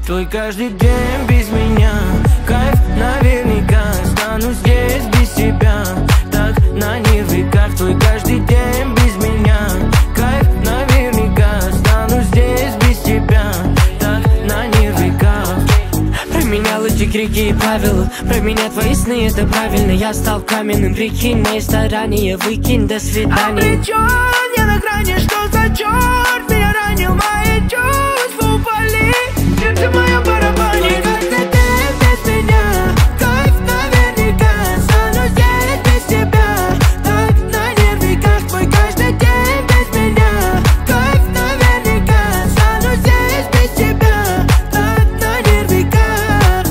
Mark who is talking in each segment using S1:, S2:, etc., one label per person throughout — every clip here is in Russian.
S1: Твой каждый день без меня. Кайф наверняка. Стану здесь без тебя. Так на нервиках. Твой каждый день без меня. Кайф наверняка. Стану здесь без тебя. Так на нервиках. Променял эти крики и правила. Променять твои сны, это правильно. Я стал каменным, прикинь. Мои старания выкинь, до свидания.
S2: Обречен, я на грани, что за черт? Меня ранил, мои чувства упали. Сердце мое барабанит. Каждый день без меня. Кайф наверняка. Стану здесь без тебя. Так на нервиках. Твой каждый день без меня. Кайф наверняка. Стану здесь без тебя. Так на нервиках.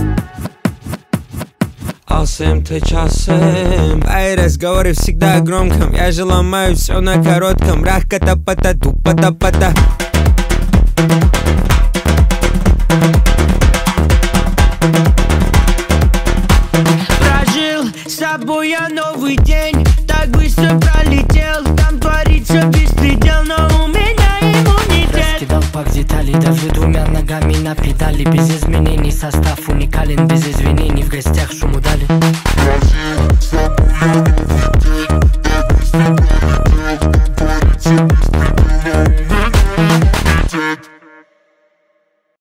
S3: Алсем ты часом. Ай, разговоры всегда громком. Я же ломаю все на коротком. Рах-ката-пата, тупата-пата.
S2: Прожил с тобой я новый день. Так быстро пролетел. Там творится беспредел, но у меня иммунитет.
S1: Раскидал пак деталей, даже двумя ногами на педали. Без изменений, состав уникален, без извинений. В гостях шуму дали.